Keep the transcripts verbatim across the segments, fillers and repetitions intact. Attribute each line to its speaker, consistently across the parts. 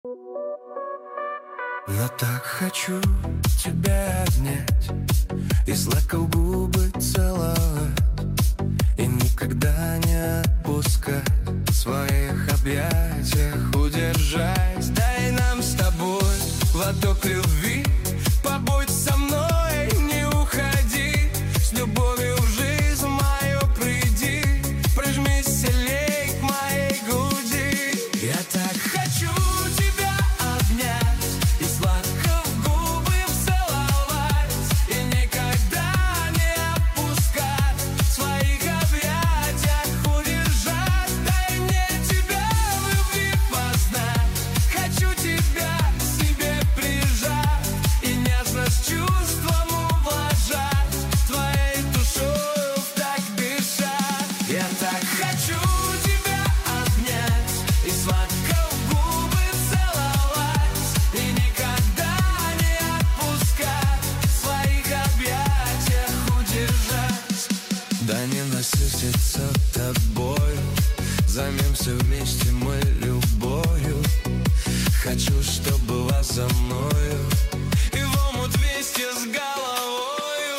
Speaker 1: Но так хочу тебя обнять и сладко в губы целовать, и никогда не отпускать, в своих объятиях удержать. Дай нам с тобой глоток любви, побудь со мной, не уходи, с любовью в жизнь мою приди, прижмись сильней к моей груди. Я так хочу тебя обнять и сладко в губы целовать, и никогда не отпускать, в своих объятиях удержать. Дай мне тебя в любви познать, хочу тебя к себе прижать и нежно с чувством ублажать, твоей душою так дышать. Я так хочу тебя обнять и сладко в губы целовать, и никогда не отпускать, в своих объятиях удержать. Да не насытится тобою, займемся вместе мы любовью. Хочу, чтоб была за мною и в омут вместе с головою.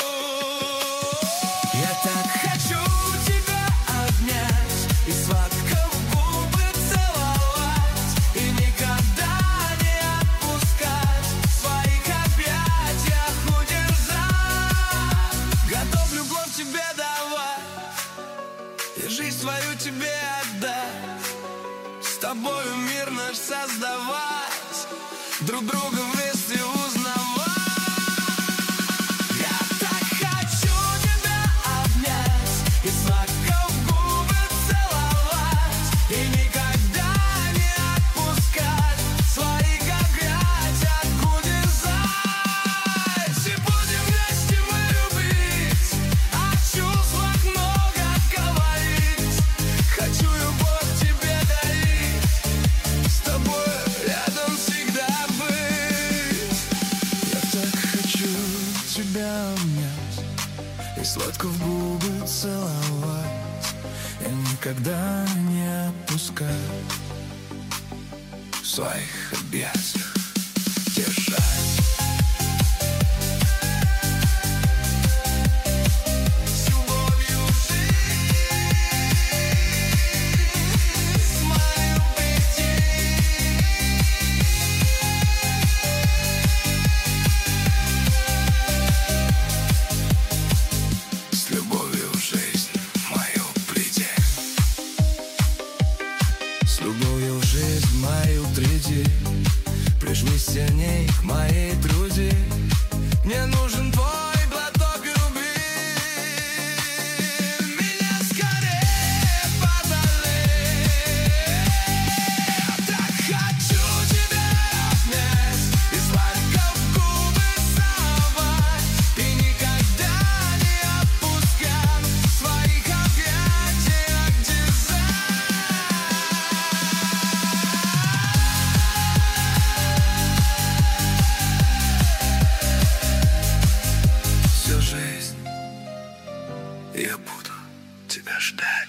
Speaker 1: Я так хочу тебя обнять и сладко в губы целовать, и никогда не отпускать, в своих объятиях удержать. Готов любовь тебе давать и жизнь свою тебе отдать, с тобою мир наш создавать, друг друга вместе узнавать. Я так хочу тебя обнять и сладко в губы целовать, и никогда не отпускать, в своих объятиях удержать. И будем вместе мы любить, о чувствах много говорить. Хочу любовь тебе дарить, с тобой рядом всегда быть. Я так хочу тебя обнять и сладко в губы целовать, и никогда не отпускать, в своих объятиях держать. С любовью в жизнь мою приди, с любовью в жизнь мою приди, с любовью в жизнь мою приди, прижмись сильней к моей груди. Мне нужен твой глоток любви, меня скорее подолей. Я так хочу тебя обнять и сладко в губы целовать, и никогда не отпускать, в своих объятиях держать. Всю жизнь я буду тебя ждать.